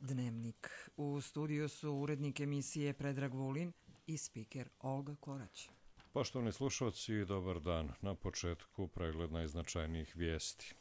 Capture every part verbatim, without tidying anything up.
Dnevnik. U studiju su urednik emisije Predrag Vulin i spiker Olga Korać. Poštovani slušalci, dobar dan. Na početku pregled najznačajnijih vijesti.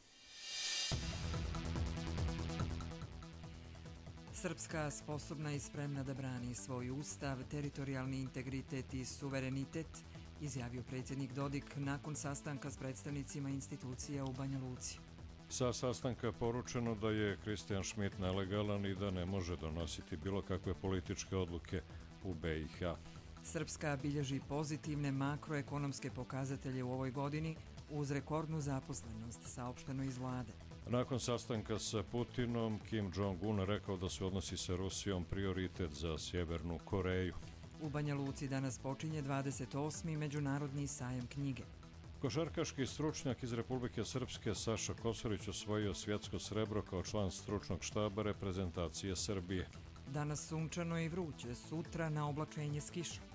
Srpska sposobna i spremna da brani svoj ustav, teritorijalni integritet i suverenitet, izjavio predsjednik Dodik nakon sastanka s predstavnicima institucija u Banja Luci. Sa sastanka je poručeno da je Kristijan Šmit nelegalan i da ne može donositi bilo kakve političke odluke u B i H. Srpska bilježi pozitivne makroekonomske pokazatelje u ovoj godini uz rekordnu zaposlenost, saopšteno iz vlade. Nakon sastanka sa Putinom, Kim Jong-un rekao da su odnosi sa Rusijom prioritet za Sjevernu Koreju. U Banja Luci danas počinje dvadeset osmi Međunarodni sajam knjige. Košarkaški stručnjak iz Republike Srpske Saša Kosorić osvojio svjetsko srebro kao član stručnog štaba reprezentacije Srbije. Danas sunčano i vruće, sutra na oblačenje s kišom.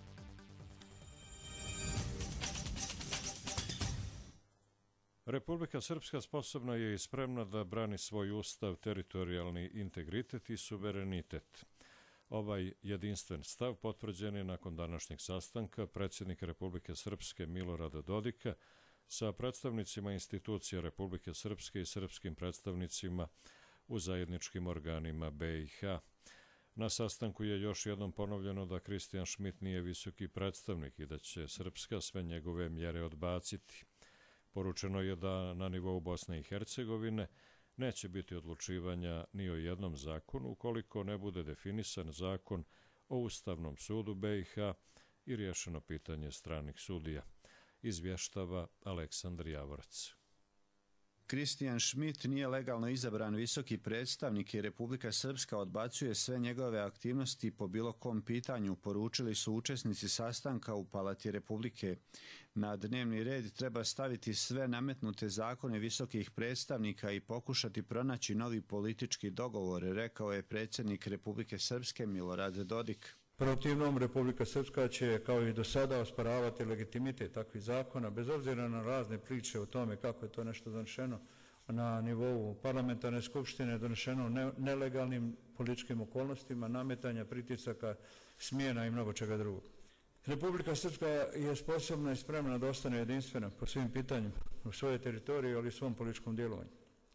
Republika Srpska sposobna je i spremna da brani svoj ustav, teritorijalni integritet i suverenitet. Ovaj jedinstven stav potvrđen je nakon današnjeg sastanka predsjednika Republike Srpske Milorada Dodika sa predstavnicima institucija Republike Srpske i srpskim predstavnicima u zajedničkim organima B i H. Na sastanku je još jednom ponovljeno da Kristijan Šmit nije visoki predstavnik i da će Srpska sve njegove mjere odbaciti. Poručeno je da na nivou Bosne i Hercegovine neće biti odlučivanja ni o jednom zakonu ukoliko ne bude definisan zakon o Ustavnom sudu B i H i riješeno pitanje stranih sudija, izvještava Aleksandar Javorac. Kristijan Šmit nije legalno izabran visoki predstavnik i Republika Srpska odbacuje sve njegove aktivnosti po bilo kom pitanju, poručili su učesnici sastanka u Palati Republike. Na dnevni red treba staviti sve nametnute zakone visokih predstavnika i pokušati pronaći novi politički dogovor, rekao je predsjednik Republike Srpske Milorad Dodik. Protivnom, Republika Srpska će, kao i do sada, osporavati legitimitet takvih zakona, bez obzira na razne priče o tome kako je to nešto donešeno na nivou parlamentarne skupštine, donešeno ne, nelegalnim političkim okolnostima, nametanja, pritisaka, smjena i mnogo čega drugog. Republika Srpska je sposobna i spremna da ostane jedinstvena po svim pitanjima u svojoj teritoriji, ali i svom političkom djelovanju.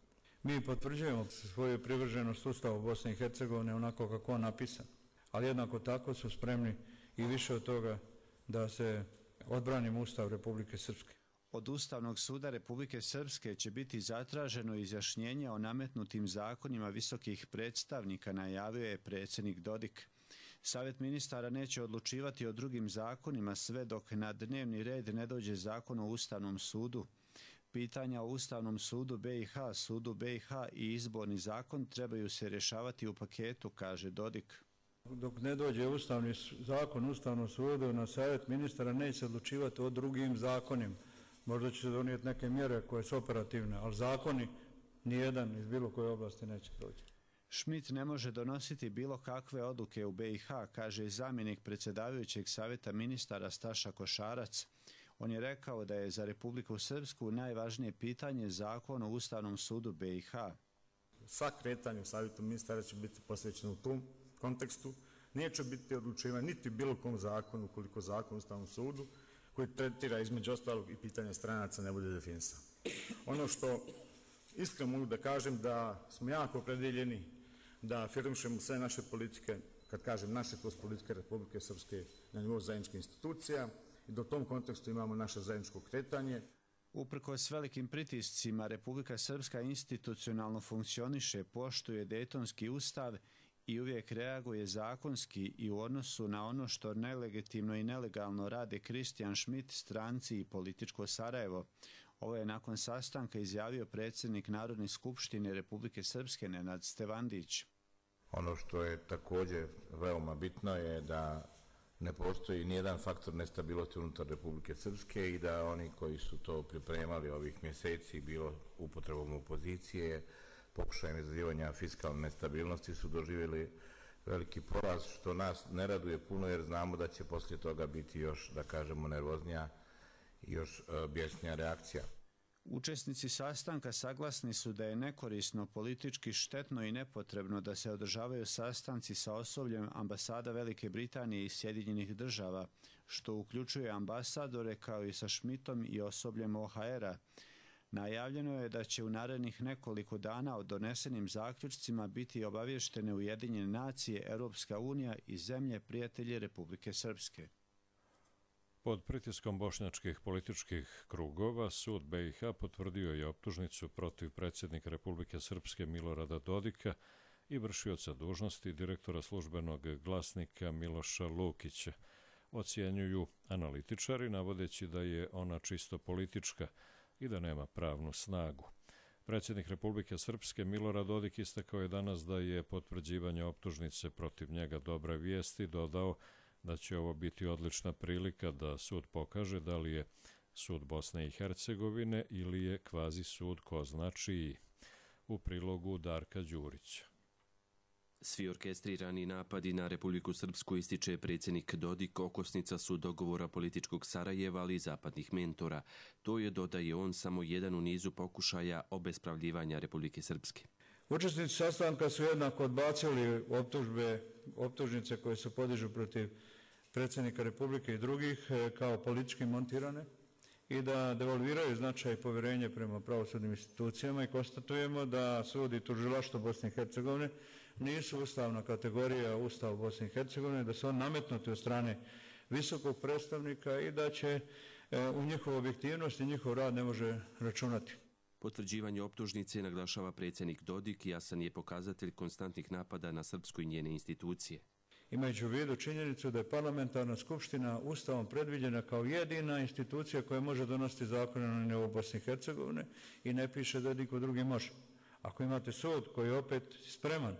Mi potvrđujemo svoju privrženost Ustavu Bosne i Hercegovine onako kako on napisan, ali jednako tako su spremni i više od toga da se odbranimo Ustav Republike Srpske. Od Ustavnog suda Republike Srpske će biti zatraženo izjašnjenje o nametnutim zakonima visokih predstavnika, najavio je predsjednik Dodik. Savjet ministara neće odlučivati o drugim zakonima sve dok na dnevni red ne dođe zakon o Ustavnom sudu. Pitanja o Ustavnom sudu B i H, sudu B i H i izborni zakon trebaju se rješavati u paketu, kaže Dodik. Dok ne dođe ustavni zakon Ustavnom sudu, na savjet ministara neće odlučivati o drugim zakonima. Možda će se donijeti neke mjere koje su operativne, ali zakoni nijedan iz bilo koje oblasti neće doći. Šmit ne može donositi bilo kakve odluke u B i H, kaže zamjenik predsjedavajućeg savjeta ministara Staša Košarac. On je rekao da je za Republiku Srpsku najvažnije pitanje zakon o Ustavnom sudu B i H. Sva kretanja u savjetu ministara će biti posvećena u tom kontekstu. Neće biti odlučivanje niti bilo kom zakonu, koliko zakon u Ustavnom sudu, koji tretira između ostalog i pitanje stranaca ne bude definisan. Ono što iskreno mogu da kažem da smo jako opredeljeni da afirmišemo sve naše politike, kad kažem naše, to su politike Republike Srpske na nivou zajedničkih institucija i da u tom kontekstu imamo naše zajedničko kretanje. Uprkos velikim pritiscima, Republika Srpska institucionalno funkcioniše, poštuje Dejtonski ustav i uvijek reaguje zakonski i u odnosu na ono što nelegitimno i nelegalno rade Kristijan Šmit, stranci i političko Sarajevo. Ovo je nakon sastanka izjavio predsjednik Narodne skupštine Republike Srpske Nenad Stevandić. Ono što je također veoma bitno je da ne postoji nijedan faktor nestabilnosti unutar Republike Srpske i da oni koji su to pripremali ovih mjeseci, bilo upotrebom opozicije, pokušajem izazivanja fiskalne nestabilnosti, su doživjeli veliki poraz, što nas ne raduje puno jer znamo da će poslije toga biti još, da kažemo, nervoznija i još bjesnija reakcija. Učesnici sastanka saglasni su da je nekorisno, politički štetno i nepotrebno da se održavaju sastanci sa osobljem ambasada Velike Britanije i Sjedinjenih država, što uključuje ambasadore kao i sa Schmidtom i osobljem O H R-a. Najavljeno je da će u narednih nekoliko dana o donesenim zaključcima biti obavještene Ujedinjene nacije, Europska unija i zemlje prijatelji Republike Srpske. Pod pritiskom bošnjačkih političkih krugova, sud B i H potvrdio je optužnicu protiv predsjednika Republike Srpske Milorada Dodika i vršioca dužnosti direktora službenog glasnika Miloša Lukića. Ocjenjuju analitičari, navodeći da je ona čisto politička i da nema pravnu snagu. Predsjednik Republike Srpske Milorad Dodik istakao je danas da je potvrđivanje optužnice protiv njega dobra vijest i dodao da će ovo biti odlična prilika da sud pokaže da li je sud Bosne i Hercegovine ili je kvazi sud ko zna čiji. U prilogu Darka Đurića. Svi orkestrirani napadi na Republiku Srpsku, ističe predsjednik Dodik, okosnica su dogovora političkog Sarajeva, ali i zapadnih mentora. To je, dodaje on, samo jedan u nizu pokušaja obespravljivanja Republike Srpske. Učesnici sastanka su jednako odbacili optužbe, optužnice koje se podižu protiv predsjednika Republike i drugih kao politički montirane i da devalviraju značaj i povjerenje prema pravosudnim institucijama i konstatujemo da sud i tužilaštvo Bosne i Hercegovine nisu ustavna kategorija Ustava Bosne i Hercegovine, da su on nametnuti od strane visokog predstavnika i da će u njihovu objektivnost i njihov rad ne može računati. Potvrđivanje optužnice, naglašava predsjednik Dodik, jasan je pokazatelj konstantnih napada na Srpsku i njene institucije. Imajući u vidu činjenicu da je parlamentarna skupština Ustavom predviđena kao jedina institucija koja može donositi zakone na nivou Bosne i Hercegovine i ne piše da niko drugi može. Ako imate sud koji je opet spreman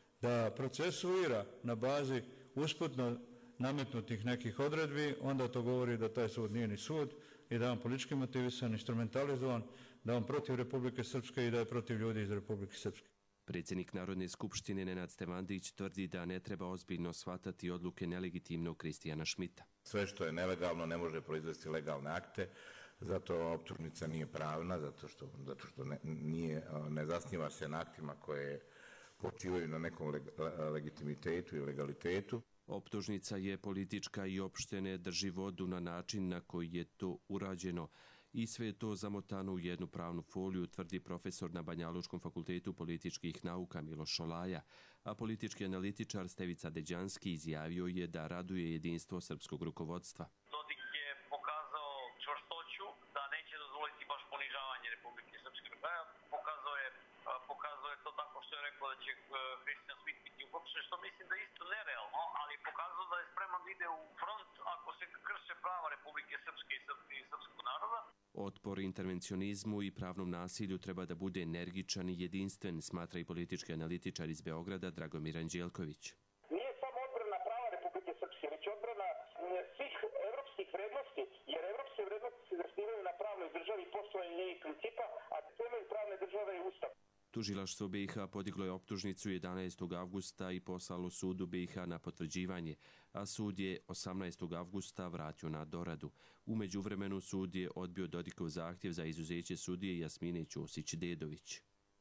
da procesuira na bazi usputno nametnutih nekih odredbi, onda to govori da taj sud nije ni sud i da je on politički motivisan, instrumentalizovan, da je on protiv Republike Srpske i da je protiv ljudi iz Republike Srpske. Predsjednik Narodne skupštine Nenad Stevandić tvrdi da ne treba ozbiljno shvatati odluke nelegitimnog Kristijana Schmidta. Sve što je nelegalno ne može proizvesti legalne akte, zato optužnica nije pravna, zato što, zato što ne, nije, ne zasniva se na aktima koje počivaju na nekom leg, legitimitetu i legalitetu. Optužnica je politička i opšte ne drži vodu na način na koji je to urađeno i sve je to zamotano u jednu pravnu foliju, tvrdi profesor na Banjalučkom fakultetu političkih nauka Miloš Šolaja, a politički analitičar Stevica Deđanski izjavio je da raduje jedinstvo srpskog rukovodstva. Dodik je pokazao čvrstoću, da neće dozvoliti baš ponižavanje Republike Srpske. Pokazao je, pokazao je to tako što je rekao da će Christian Schmidt biti uhapšen, što mislim da je isto nerealno, ali pokazao da je spreman da ide u front ako se krše prava Republike Srpske i srpskog naroda. Otpor intervencionizmu i pravnom nasilju treba da bude energičan i jedinstven, smatra i politički analitičar iz Beograda Dragomir Anđelković. Nije samo odbrana prava Republike Srpske, već odbrana svih evropskih vrednosti, jer evropske vrednosti se zasnivaju na pravnoj državi i poštovanju njenih principa, a temelj pravne države je Ustav. Tužilaštvo B i H podiglo je optužnicu jedanaestog avgusta i poslalo sudu B i H na potvrđivanje, a sud je osamnaestog avgusta vratio na doradu. U međuvremenu sud je odbio Dodikov zahtjev za izuzeće sudije Jasmine Ćosić-Dedović.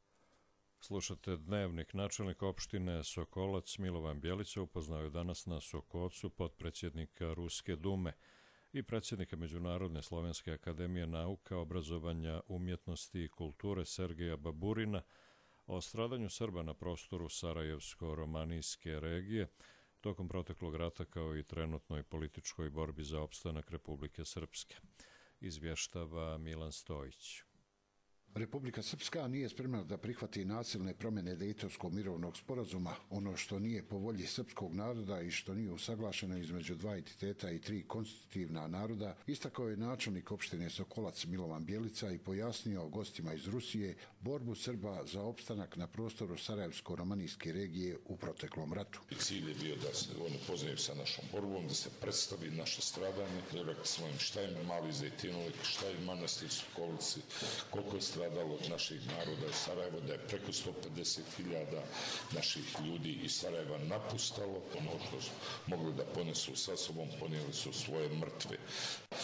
Slušate Dnevnik. Načelnik opštine Sokolac Milovan Bjelica upoznao je danas na Sokocu potpredsjednika Ruske dume i predsjednika Međunarodne slovenske akademije nauka, obrazovanja, umjetnosti i kulture Sergeja Baburina o stradanju Srba na prostoru Sarajevsko-romanijske regije tokom proteklog rata kao i trenutnoj političkoj borbi za opstanak Republike Srpske. Izvještava Milan Stojić. Republika Srpska nije spremna da prihvati nasilne promjene Dejtonskog mirovnog sporazuma, ono što nije po volji srpskog naroda i što nije usaglašeno između dva entiteta i tri konstitutivna naroda, istakao je načelnik opštine Sokolac Milovan Bjelica i pojasnio gostima iz Rusije borbu Srba za opstanak na prostoru Sarajevsko-romanijske regije u proteklom ratu. Cilj je bio da se oni upoznaju sa našom borbom, da se predstavi naše stradanje, rekli smo im šta je Mali Zejtinovik, šta je manastir Sokolici, koliko je stradalo od naših naroda iz Sarajeva, da je preko sto pedeset hiljada naših ljudi iz Sarajeva napustalo. Ono što su mogli da ponesu sa sobom, ponijeli su svoje mrtve.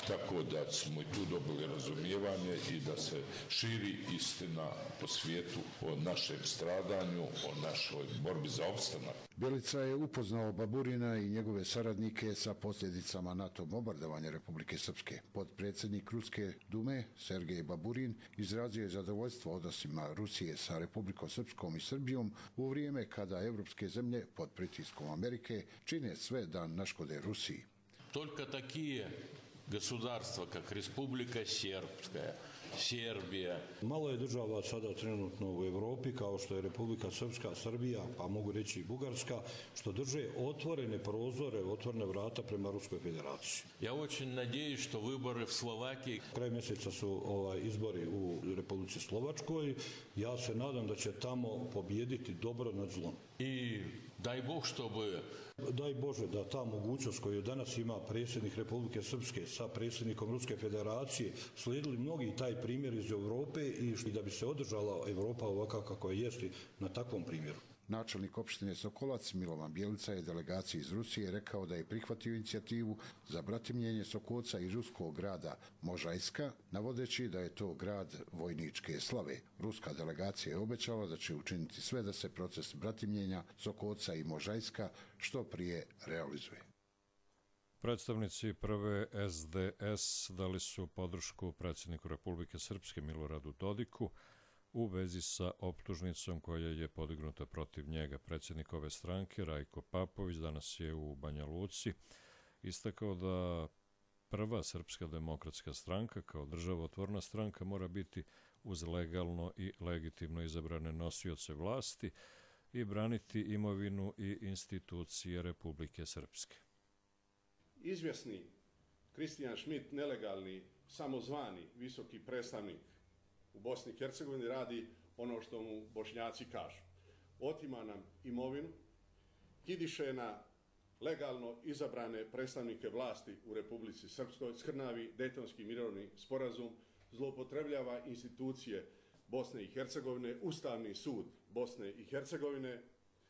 tako da smo i tu dobili razumijevanje i da se širi istina po svijetu o našem stradanju, o našoj borbi za opstanak. Bjelica je upoznao Baburina i njegove saradnike sa posljedicama NATO bombardovanja Republike Srpske. Potpredsjednik Ruske Dume, Sergej Baburin, izrazio je zadovoljstvo odnosima Rusije sa Republikom Srpskom i Srbijom u vrijeme kada evropske zemlje pod pritiskom Amerike čine sve da naškode Rusiji. Только такие государства, как Республика Сербская, Serbija. Malo je država sada trenutno u Evropi, kao što je Republika Srpska, Srbija, pa mogu reći i Bugarska, što drže otvorene prozore, otvorene vrata prema Ruskoj federaciji. Ja очень надеюсь, что выборы в Словакiji. Kraj mjeseca su ovaj, izbori u Republici Slovačkoj. Ja se nadam da će tamo pobijediti dobro nad zlom. I daj Bog što bi... Daj Bože da ta mogućnost koju danas ima predsjednik Republike Srpske sa predsjednikom Ruske federacije slijedili mnogi taj primjer iz Europe i da bi se održala Evropa ovakav kako je jesti na takvom primjeru. Načelnik opštine Sokolac Milovan Bjelica je delegaciji iz Rusije rekao da je prihvatio inicijativu za bratimljenje Sokolca i ruskog grada Možajska, navodeći da je to grad vojničke slave. Ruska delegacija je obećala da će učiniti sve da se proces bratimljenja Sokolca i Možajska što prije realizuje. Predstavnici prve S D S dali su podršku predsjedniku Republike Srpske Miloradu Dodiku u vezi sa optužnicom koja je podignuta protiv njega. Predsjednik ove stranke, Rajko Papović, danas je u Banja Luci istakao da prva Srpska demokratska stranka kao državotvorna stranka mora biti uz legalno i legitimno izabrane nosioce vlasti i braniti imovinu i institucije Republike Srpske. Izvjesni Kristijan Šmit, nelegalni, samozvani visoki predstavnik u Bosni i Hercegovini, radi ono što mu Bošnjaci kažu. Otima nam imovinu, kidiše na legalno izabrane predstavnike vlasti u Republici Srpskoj, skrnavi Dejtonski mirovni sporazum, zloupotrebljava institucije Bosne i Hercegovine, Ustavni sud Bosne i Hercegovine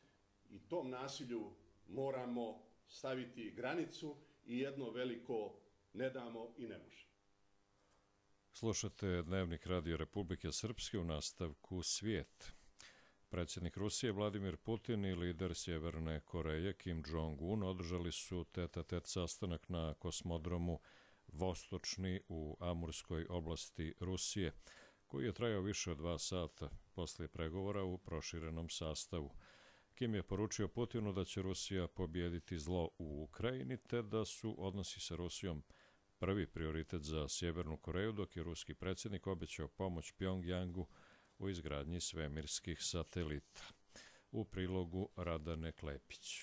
i tom nasilju moramo staviti granicu i jedno veliko ne damo i ne može. Slušate Dnevnik Radio Republike Srpske u nastavku Svijet. Predsjednik Rusije Vladimir Putin i lider Sjeverne Koreje Kim Jong-un održali su tet-a-tet sastanak na kosmodromu Vostočni u Amurskoj oblasti Rusije, koji je trajao više od dva sata poslije pregovora u proširenom sastavu. Kim je poručio Putinu da će Rusija pobijediti zlo u Ukrajini, te da su odnosi sa Rusijom prvi prioritet za Sjevernu Koreju, dok je ruski predsjednik obećao pomoć Pjongjangu u izgradnji svemirskih satelita. U prilogu Radane Klepić.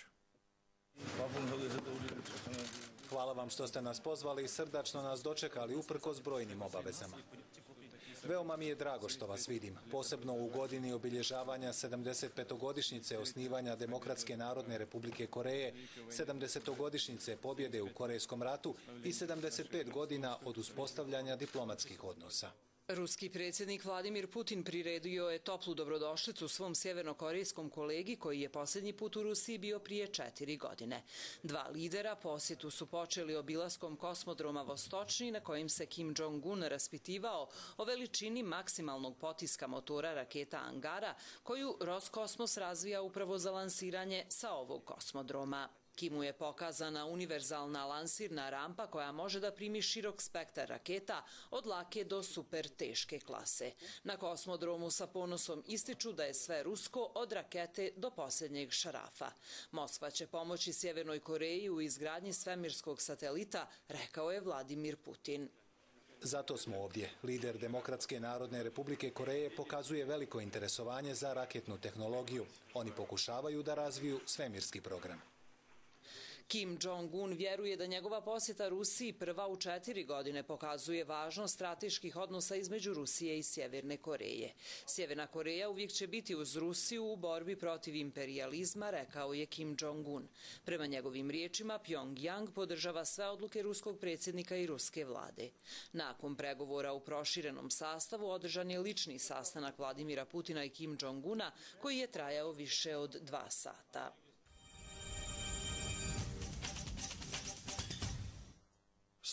Hvala vam što ste nas pozvali i srdačno nas dočekali uprkos brojnim obavezama. Veoma mi je drago što vas vidim, posebno u godini obilježavanja sedamdesetpetogodišnjice osnivanja Demokratske narodne Republike Koreje, sedamdesetogodišnjice pobjede u Korejskom ratu i sedamdeset pet godina od uspostavljanja diplomatskih odnosa. Ruski predsjednik Vladimir Putin priredio je toplu dobrodošlicu svom sjevernokorejskom kolegi koji je posljednji put u Rusiji bio prije četiri godine. Dva lidera posjetu su počeli obilaskom kosmodroma Vostočni na kojim se Kim Jong-un raspitivao o veličini maksimalnog potiska motora raketa Angara koju Roskosmos razvija upravo za lansiranje sa ovog kosmodroma. Kimu je pokazana univerzalna lansirna rampa koja može da primi širok spektar raketa od lake do super teške klase. Na kosmodromu sa ponosom ističu da je sve rusko od rakete do posljednjeg šarafa. Moskva će pomoći Sjevernoj Koreji u izgradnji svemirskog satelita, rekao je Vladimir Putin. Zato smo ovdje. Lider Demokratske narodne Republike Koreje pokazuje veliko interesovanje za raketnu tehnologiju. Oni pokušavaju da razviju svemirski program. Kim Jong-un vjeruje da njegova posjeta Rusiji prva u četiri godine pokazuje važnost strateških odnosa između Rusije i Sjeverne Koreje. Sjeverna Koreja uvijek će biti uz Rusiju u borbi protiv imperijalizma, rekao je Kim Jong-un. Prema njegovim riječima, Pjongjang podržava sve odluke ruskog predsjednika i ruske vlade. Nakon pregovora u proširenom sastavu održan je lični sastanak Vladimira Putina i Kim Jong-una koji je trajao više od dva sata.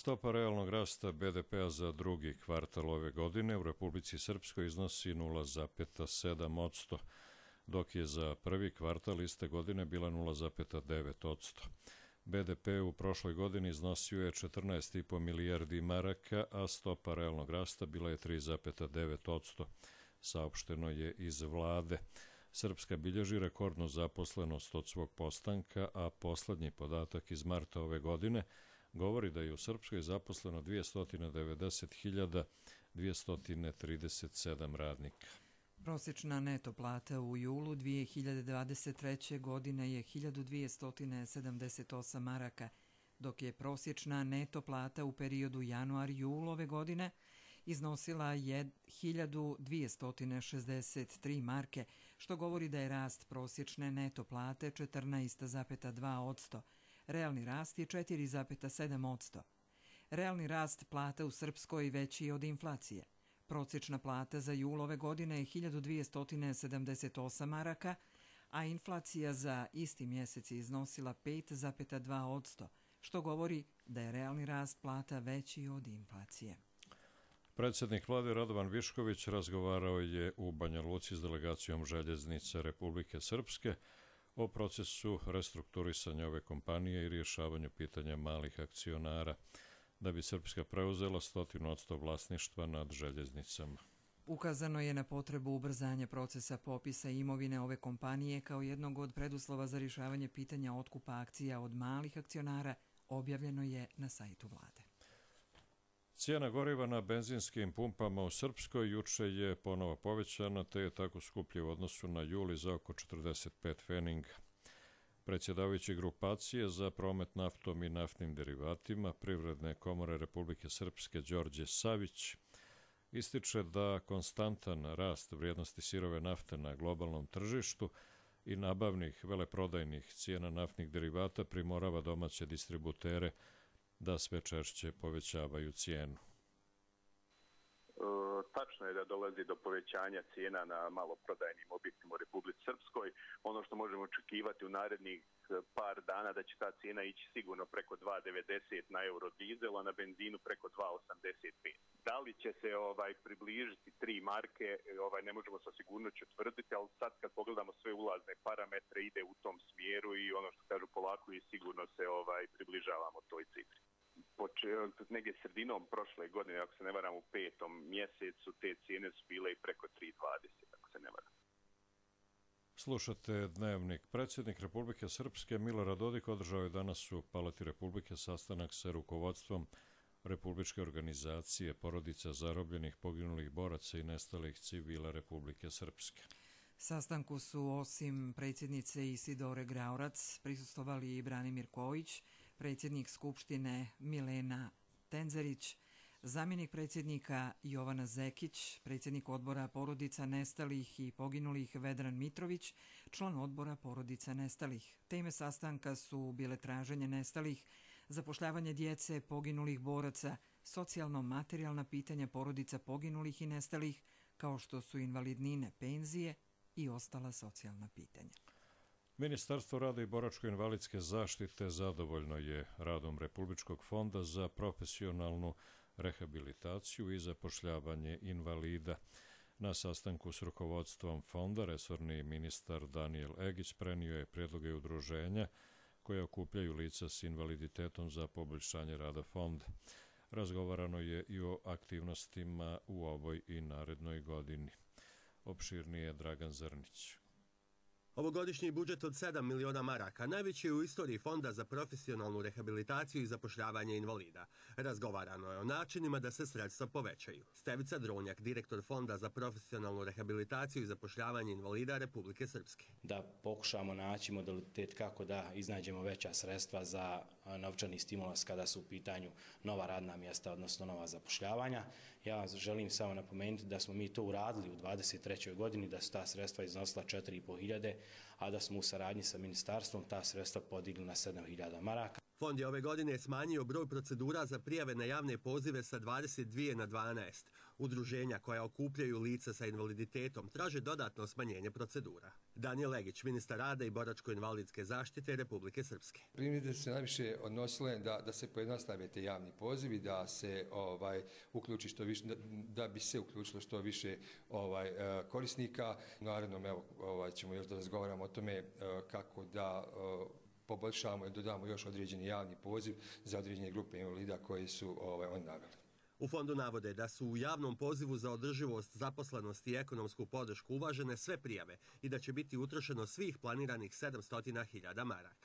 Stopa realnog rasta be de pea za drugi kvartal ove godine u Republici Srpskoj iznosi nula zarez sedam posto, dok je za prvi kvartal iste godine bila nula zarez devet posto. be de pe u prošloj godini iznosio je četrnaest zarez pet milijardi maraka, a stopa realnog rasta bila je tri zarez devet posto, saopšteno je iz vlade. Srpska bilježi rekordnu zaposlenost od svog postanka, a poslednji podatak iz marta ove godine govori da je u Srpskoj zaposleno dvesta devedeset hiljada dvesta trideset sedam radnika. Prosječna neto plata u julu dve hiljade dvadeset treće. godine je hiljadu dvesta sedamdeset osam maraka, dok je prosječna neto plata u periodu januar-jul ove godine iznosila je hiljadu dvesta šezdeset tri marke, što govori da je rast prosječne neto plate četrnaest zarez dva posto. Realni rast je četiri zarez sedam posto. Realni rast plata u Srpskoj veći je od inflacije. Prosječna plata za jul ove godine je hiljadu dvesta sedamdeset osam maraka, a inflacija za isti mjesec je iznosila pet zarez dva posto, što govori da je realni rast plata veći od inflacije. Predsjednik vlade Radovan Višković razgovarao je u Banja Luci s delegacijom Željeznice Republike Srpske o procesu restrukturisanja ove kompanije i rješavanju pitanja malih akcionara, da bi Srpska preuzela sto posto vlasništva nad željeznicama. Ukazano je na potrebu ubrzanja procesa popisa imovine ove kompanije kao jednog od preduslova za rješavanje pitanja otkupa akcija od malih akcionara, objavljeno je na sajtu vlade. Cijena goriva na benzinskim pumpama u Srpskoj juče je ponovo povećana, te je tako skuplje u odnosu na juli za oko četrdeset pet pfeninga. Predsjedavajući grupacije za promet naftom i naftnim derivatima Privredne komore Republike Srpske Đorđe Savić ističe da konstantan rast vrijednosti sirove nafte na globalnom tržištu i nabavnih veleprodajnih cijena naftnih derivata primorava domaće distributere da sve češće povećavaju cijenu. Tačno je da dolazi do povećanja cijena na maloprodajnim objektima u Republici Srpskoj. Ono što možemo očekivati u narednih par dana da će ta cijena ići sigurno preko dva devedeset na eurodizel, a na benzinu preko dva osamdeset pet. Da li će se ovaj približiti tri marke, ovaj ne možemo sa sigurnošću tvrditi, ali sad kad pogledamo sve ulazne parametre ide u tom smjeru i ono što kažu polako i sigurno se ovaj približavamo toj cifri. Negdje sredinom prošle godine, ako se ne varam u petom mjesecu, te cijene su bile i preko tri dvadeset, ako se ne varam. Slušate Dnevnik. Predsjednik Republike Srpske Milorad Dodik održao je danas u Palati Republike sastanak sa rukovodstvom Republičke organizacije porodica zarobljenih, poginulih boraca i nestalih civila Republike Srpske. Sastanku su osim predsjednice Isidore Graurac prisustvovali i Branimir Kojić, predsjednik Skupštine Milena Tenzerić, zamjenik predsjednika Jovana Zekić, predsjednik odbora porodica nestalih i poginulih Vedran Mitrović, član odbora porodica nestalih. Teme sastanka su bile traženje nestalih, zapošljavanje djece poginulih boraca, socijalno-materijalna pitanja porodica poginulih i nestalih, kao što su invalidnine, penzije i ostala socijalna pitanja. Ministarstvo rada i boračko-invalidske zaštite zadovoljno je radom Republičkog fonda za profesionalnu rehabilitaciju i zapošljavanje invalida. Na sastanku s rukovodstvom fonda resorni ministar Danijel Egić prenio je predloge udruženja koje okupljaju lica s invaliditetom za poboljšanje rada fonda. Razgovarano je i o aktivnostima u ovoj i narednoj godini. Opširnije Dragan Zrnić. Ovogodišnji budžet od sedam miliona maraka najveći je u istoriji Fonda za profesionalnu rehabilitaciju i zapošljavanje invalida. Razgovarano je o načinima da se sredstva povećaju. Stevica Dronjak, direktor Fonda za profesionalnu rehabilitaciju i zapošljavanje invalida Republike Srpske. Da pokušamo naći modalitet kako da iznađemo veća sredstva za novčani stimulans kada su u pitanju nova radna mjesta, odnosno nova zapošljavanja. Ja vam želim samo napomenuti da smo mi to uradili u dvadeset trećoj godini, da su ta sredstva iznosila četiri i po hiljade, a da smo u saradnji sa ministarstvom ta sredstva podigli na sedam hiljada maraka. Fond je ove godine smanjio broj procedura za prijave na javne pozive sa dvadeset dvije na dvanaest. Udruženja koja okupljaju lica sa invaliditetom traže dodatno smanjenje procedura. Daniel Legić, ministar rada i boračko-invalidske zaštite Republike Srpske. Primjedbe su se najviše odnosile da, da se pojednostave te javni pozivi, da se ovaj, uključi što više, da, da bi se uključilo što više ovaj, korisnika. Naravno, evo, ovaj, ćemo još da razgovaramo o tome kako da poboljšamo i dodamo još određeni javni poziv za određene grupe invalida koji su ovaj, oni naveli. U fondu navode da su u javnom pozivu za održivost, zaposlenost i ekonomsku podršku uvažene sve prijave i da će biti utrošeno svih planiranih sedamsto hiljada maraka.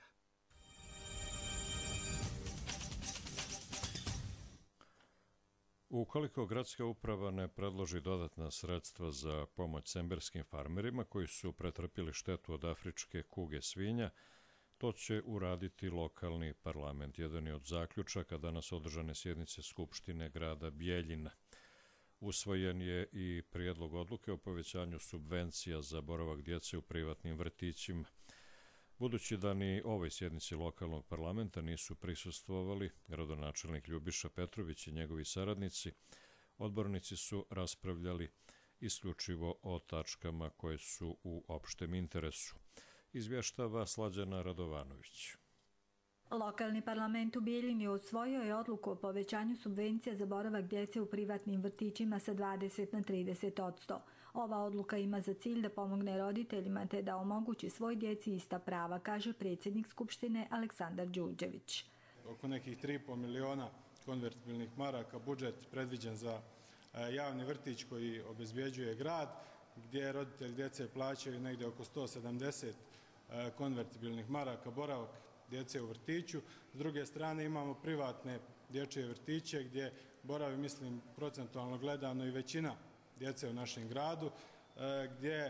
Ukoliko gradska uprava ne predloži dodatna sredstva za pomoć semberskim farmerima koji su pretrpili štetu od afričke kuge svinja, to će uraditi lokalni parlament. Jedan je od zaključaka danas održane sjednice Skupštine grada Bijeljina. Usvojen je i prijedlog odluke o povećanju subvencija za boravak djece u privatnim vrtićima. Budući da ni ovoj sjednici lokalnog parlamenta nisu prisustvovali gradonačelnik Ljubiša Petrović i njegovi saradnici, odbornici su raspravljali isključivo o tačkama koje su u opštem interesu. Izvještava Slađana Radovanović. Lokalni parlament u Bijeljini usvojio je odluku o povećanju subvencija za boravak djece u privatnim vrtićima sa dvadeset na trideset odsto. Ova odluka ima za cilj da pomogne roditeljima te da omogući svoj djeci ista prava, kaže predsjednik Skupštine Aleksandar Đurđević. Oko nekih tri i po miliona konvertibilnih maraka budžet predviđen za javni vrtić koji obezbjeđuje grad, gdje roditelji djece plaćaju negdje oko sto sedamdeset konvertibilnih maraka boravak djece u vrtiću. S druge strane imamo privatne dječje vrtiće gdje boravi, mislim, procentualno gledano i većina djece u našem gradu, gdje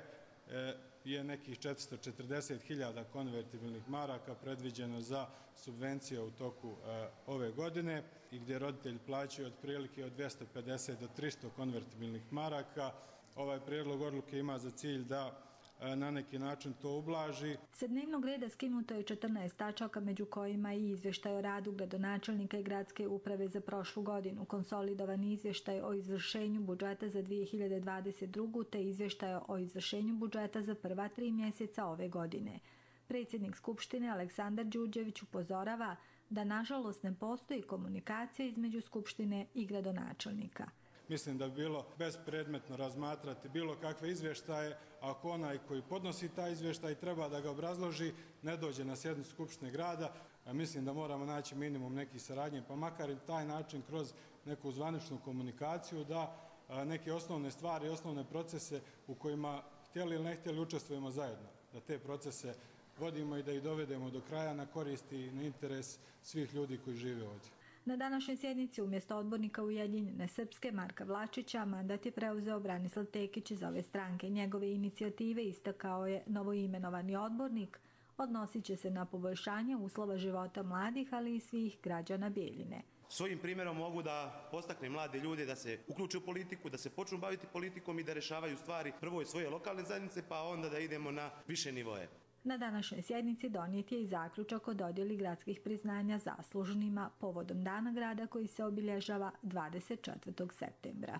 je nekih četiristo četrdeset hiljada konvertibilnih maraka predviđeno za subvencije u toku ove godine i gdje roditelji plaćaju otprilike od dvjesto pedeset do tristo konvertibilnih maraka. Ovaj prijedlog odluke ima za cilj da na neki način to ublaži. Sa dnevnog reda skinuto je četrnaest tačaka, među kojima i izvještaj o radu gradonačelnika i gradske uprave za prošlu godinu, konsolidovan izvještaj o izvršenju budžeta za dvije hiljade dvadeset drugu te izvještaj o izvršenju budžeta za prva tri mjeseca ove godine. Predsjednik Skupštine Aleksandar Đurđević upozorava da nažalost ne postoji komunikacija između Skupštine i gradonačelnika. Mislim da bi bilo bespredmetno razmatrati bilo kakve izvještaje ako onaj koji podnosi taj izvještaj treba da ga obrazloži, ne dođe na sjednicu Skupštine grada. Mislim da moramo naći minimum nekih saradnje, pa makar i taj način kroz neku zvaničnu komunikaciju da neke osnovne stvari, osnovne procese u kojima htjeli ili ne htjeli učestvujemo zajedno, da te procese vodimo i da ih dovedemo do kraja na korist i na interes svih ljudi koji žive ovdje. Na današnjoj sjednici umjesto odbornika Ujedinjene Srpske Marka Vlačića mandat je preuzeo Branislav Tekić iz ove stranke. Njegove inicijative istakao je novoimenovani odbornik, odnosit će se na poboljšanje uslova života mladih, ali i svih građana Bijeljine. Svojim primjerom mogu da postaknem mlade ljude da se uključe u politiku, da se počnu baviti politikom i da rešavaju stvari prvo iz svoje lokalne zajednice, pa onda da idemo na više nivoje. Na današnjoj sjednici donijet je i zaključak o dodjeli gradskih priznanja zaslužnima povodom Dana grada koji se obilježava dvadeset četvrtog septembra.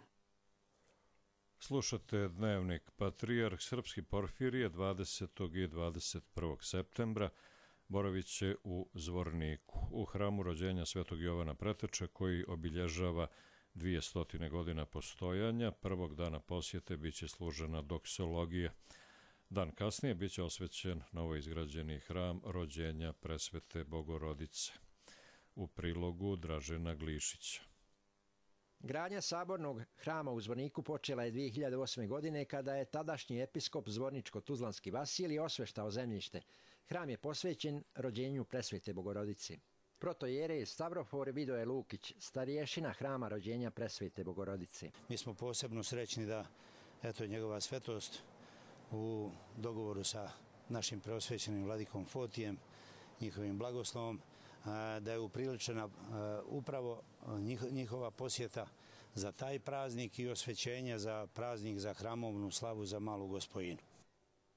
Slušate dnevnik. Patrijarh Srpski Porfirije dvadesetog i dvadeset prvog septembra boravit će u Zvorniku, u hramu rođenja Svetog Jovana Preteča koji obilježava dvjesto godina postojanja. Prvog dana posjete biće služena doksologija. Dan kasnije biće osvećen novoizgrađeni hram rođenja Presvete Bogorodice. U prilogu Dražena Glišića. Gradnja sabornog hrama u Zvorniku počela je dvije hiljade osme. godine kada je tadašnji episkop Zvorničko-Tuzlanski Vasilij osveštao zemljište. Hram je posvećen rođenju Presvete Bogorodice. Protojerej Stavrofor Vidoje Lukić, starješina hrama rođenja Presvete Bogorodice. Mi smo posebno srećni da eto njegova svetost u dogovoru sa našim preosvećenim vladikom Fotijem, njihovim blagoslovom, da je upriličena upravo njihova posjeta za taj praznik i osvećenje za praznik za hramovnu slavu za Malu Gospojinu.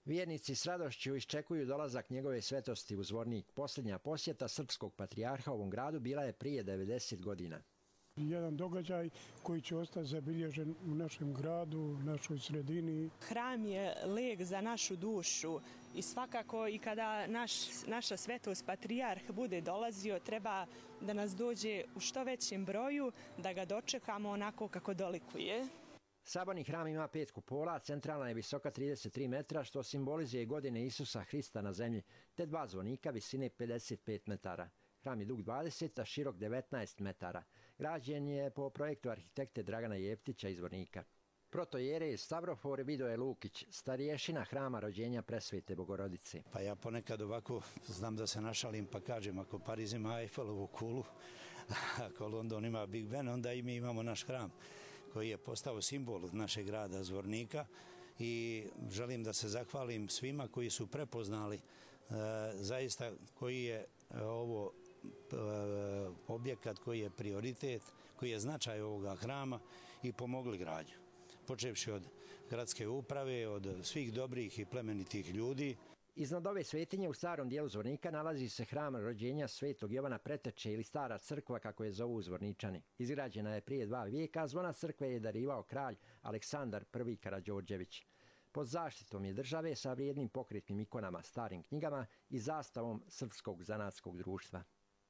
Vjernici s radošću iščekuju dolazak njegove svetosti u Zvornik. Posljednja posjeta srpskog patrijarha ovom gradu bila je prije devedeset godina. Jedan događaj koji će ostati zabilježen u našem gradu, u našoj sredini. Hram je leg za našu dušu i svakako i kada naš, naša svetost patrijarh bude dolazio, treba da nas dođe u što većem broju, da ga dočekamo onako kako dolikuje. Saborni hram ima pet kupola, centralna je visoka trideset tri metra, što simbolizuje godine Isusa Hrista na zemlji, te dva zvonika visine pedeset pet metara. Hram je dug dvadeset, a širok devetnaest metara. Građen je po projektu arhitekte Dragana Jeftića iz Zvornika. Protojere Stavrofor Vidoje Lukić, starješina hrama rođenja Presvete Bogorodice. Pa ja ponekad ovako znam da se našalim pa kažem, ako Pariz ima Eiffelovu kulu, ako London ima Big Ben, onda i mi imamo naš hram koji je postao simbol našeg grada Zvornika i želim da se zahvalim svima koji su prepoznali e, zaista koji je ovo e, objekat, koji je prioritet, koji je značaj ovoga hrama i pomogli gradnju. Počevši od gradske uprave, od svih dobrih i plemenitih ljudi. Iznad ove svetinje u starom dijelu Zvornika nalazi se hram rođenja Svetog Jovana Preteče ili Stara crkva kako je zovu Zvorničani. Izgrađena je prije dva vijeka, zvona crkve je darivao kralj Aleksandar prvi Karađorđević. Pod zaštitom je države sa vrijednim pokretnim ikonama, starim knjigama i zastavom Srpskog zanatskog društva.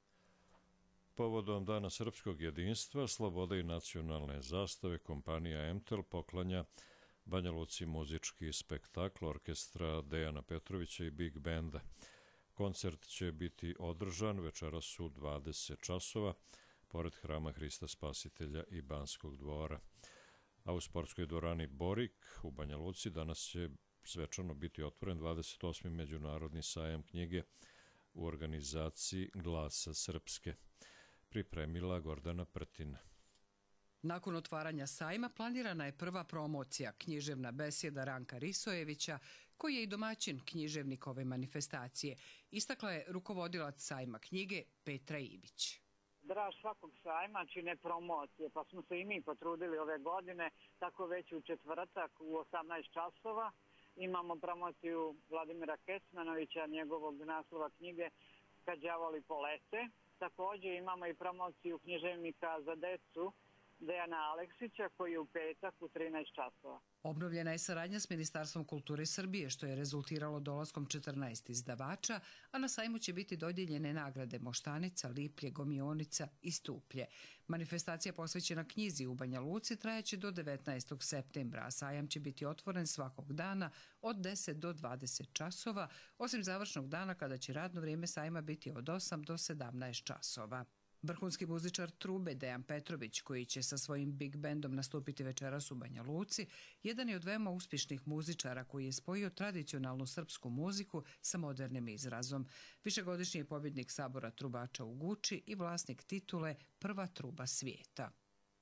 Povodom Dana srpskog jedinstva, slobode i nacionalne zastave kompanija Emtel poklanja Banja Luci muzički spektakl orkestra Dejana Petrovića i Big Benda. Koncert će biti održan večeras u dvadeset časova pored Hrama Hrista Spasitelja i Banskog dvora. A u sportskoj dvorani Borik u Banja Luci danas će svečano biti otvoren dvadeset osmi Međunarodni sajam knjige u organizaciji Glasa Srpske. Pripremila Gordana Prtina. Nakon otvaranja sajma planirana je prva promocija, književna besjeda Ranka Risojevića, koji je i domaćin književnikove manifestacije. Istakla je rukovodilac sajma knjige Petra Ibić. Draž svakog sajma čine promocije, pa smo se i mi potrudili ove godine, tako već u četvrtak u osamnaest časova imamo promociju Vladimira Kecmanovića, njegovog naslova knjige Kad đavoli polete. Također imamo i promociju književnika za decu Dejana Aleksića koji je u petak u trinaest časova. Obnovljena je saradnja s Ministarstvom kulture Srbije, što je rezultiralo dolaskom četrnaest izdavača, a na sajmu će biti dodijeljene nagrade Moštanica, Liplje, Gomionica i Stuplje. Manifestacija posvećena knjizi u Banja Luci trajaće do devetnaestog septembra, a sajam će biti otvoren svakog dana od deset do dvadeset časova, osim završnog dana kada će radno vrijeme sajma biti od osam do sedamnaest časova. Vrhunski muzičar trube Dejan Petrović, koji će sa svojim Big Bandom nastupiti večeras u Banja Luci, jedan je od veoma uspješnih muzičara koji je spojio tradicionalnu srpsku muziku sa modernim izrazom. Višegodišnji je pobjednik Sabora trubača u Guči i vlasnik titule Prva truba svijeta.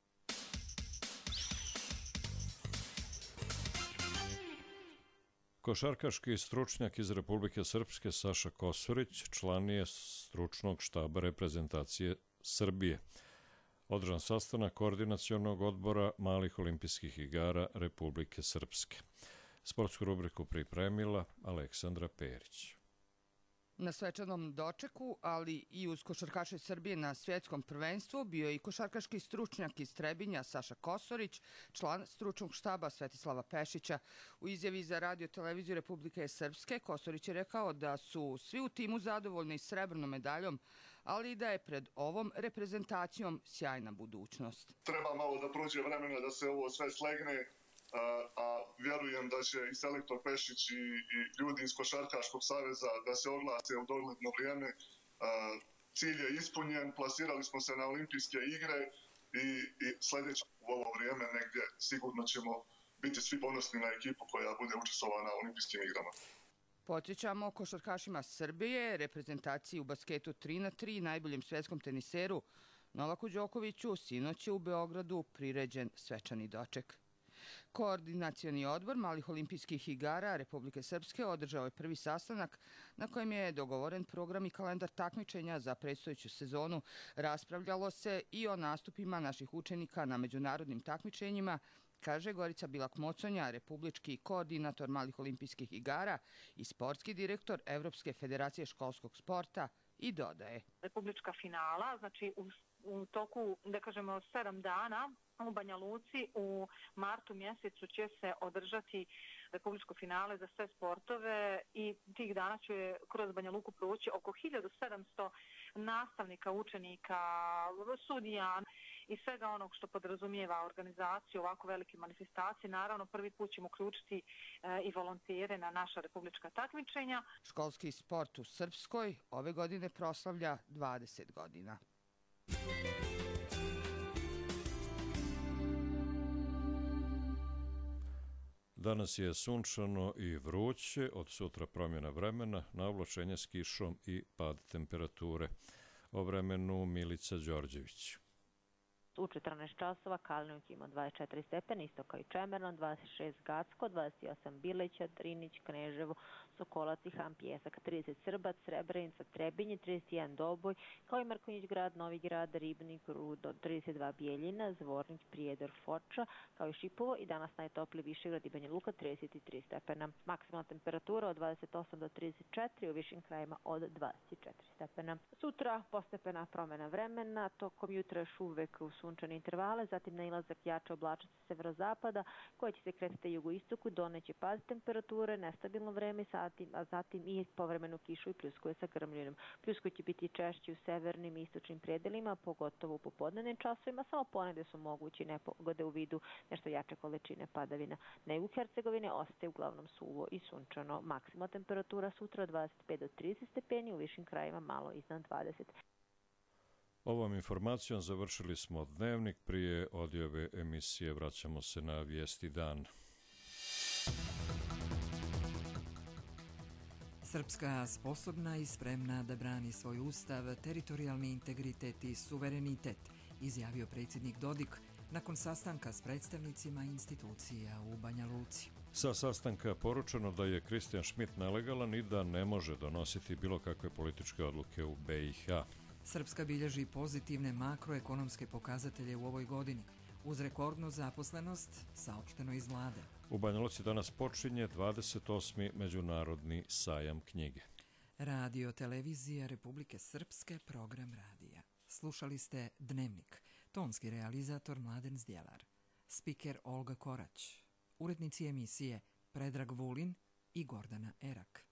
Košarkaški stručnjak iz Republike Srpske Saša Kosorić član je stručnog štaba reprezentacije Srbije. Održan sastanak koordinacionog odbora malih olimpijskih igara Republike Srpske. Sportsku rubriku pripremila Aleksandra Perić. Na svečanom dočeku, ali i uz košarkaše Srbije na svjetskom prvenstvu, bio je i košarkaški stručnjak iz Trebinja Saša Kosorić, član stručnog štaba Svetislava Pešića. U izjavi za radio televiziju Republike Srpske, Kosorić je rekao da su svi u timu zadovoljni srebrnom medaljom, ali i da je pred ovom reprezentacijom sjajna budućnost. Treba malo da prođe vremena da se ovo sve slegne, a, a vjerujem da će i selektor Pešić i, i ljudi iz Košarkaškog saveza da se oglase u dogledno vrijeme. A, cilj je ispunjen, plasirali smo se na olimpijske igre i, i sljedeće u ovo vrijeme negdje sigurno ćemo biti svi ponosni na ekipu koja bude učestvovala na olimpijskim igrama. Podsjećamo košarkašima Srbije, reprezentaciji u basketu tri na tri, najboljem svjetskom teniseru Novaku Đokoviću, sinoć je u Beogradu priređen svečani doček. Koordinacioni odbor malih olimpijskih igara Republike Srpske održao je prvi sastanak na kojem je dogovoren program i kalendar takmičenja za predstojeću sezonu. Raspravljalo se i o nastupima naših učenika na međunarodnim takmičenjima kaže Gorica Bilak-Moconja, republički koordinator malih olimpijskih igara i sportski direktor Evropske federacije školskog sporta, i dodaje. Republička finala, znači u, u toku, da kažemo, sedam dana u Banja Luci u martu mjesecu će se održati republičko finale za sve sportove i tih dana će kroz Banja Luku proći oko hiljadu sedamsto nastavnika, učenika, sudija i svega onog što podrazumijeva organizaciju ovako velike manifestacije. Naravno, prvi put ćemo uključiti e, i volontere na naša republička takmičenja. Školski sport u Srpskoj ove godine proslavlja dvadeset godina. Danas je sunčano i vruće, od sutra promjena vremena, navlačenje s kišom i pad temperature. O vremenu Milica Đorđević. U četrnaest časova Kalnjak ima dvadeset četiri stepena, isto kao i Čemerno, dvadeset šest Gacko, dvadeset osam Bileća, Drinić, Kneževo, Sokolac i Han Pjesak, trideset Srbac, Srebrenica, Trebinje, trideset jedan Doboj, kao i Mrkonjić grad, Novi grad, Ribnik, Rudo, trideset dva Bijeljina, Zvornik, Prijedor, Foča, kao i Šipovo i danas najtopliji Višegrad i Banja Luka trideset tri stepena. Maksimalna temperatura od dvadeset osam do trideset četiri, u višim krajima od dvadeset četiri stepena. Sutra postepena promjena vremena, tokom jutra još uvek u sunčane intervale, zatim nailazak jače oblačice severozapada koje će se kretati jugoistoku, doneće pad temperature, nestabilno vreme, satim, a zatim i povremenu kišu i pljuskuje sa grmljenom. Pljuskuje će biti češće u severnim i istočnim predelima, pogotovo u popodnevnim časovima, samo ponegde su mogući nepogode u vidu nešto jače količine padavina. Na jugu Hercegovine ostaje uglavnom suvo i sunčano. Maksimalna temperatura sutra od dvadeset pet do trideset stepeni, u višim krajima malo iznad dvadeset. Ovom informacijom završili smo dnevnik. Prije odjave emisije vraćamo se na Vijesti dan. Srpska sposobna i spremna da brani svoj ustav, teritorijalni integritet i suverenitet, izjavio predsjednik Dodik nakon sastanka s predstavnicima institucija u Banja Luci. Sa sastanka poručeno da je Kristijan Šmit nelegalan i da ne može donositi bilo kakve političke odluke u B i H. Srpska bilježi pozitivne makroekonomske pokazatelje u ovoj godini, uz rekordnu zaposlenost, saopšteno iz vlade. U Banja Luci danas počinje dvadeset osmi Međunarodni sajam knjige. Radio televizija Republike Srpske, program radija. Slušali ste Dnevnik, tonski realizator Mladen Zdjelar, spiker Olga Korać, urednici emisije Predrag Vulin i Gordana Erak.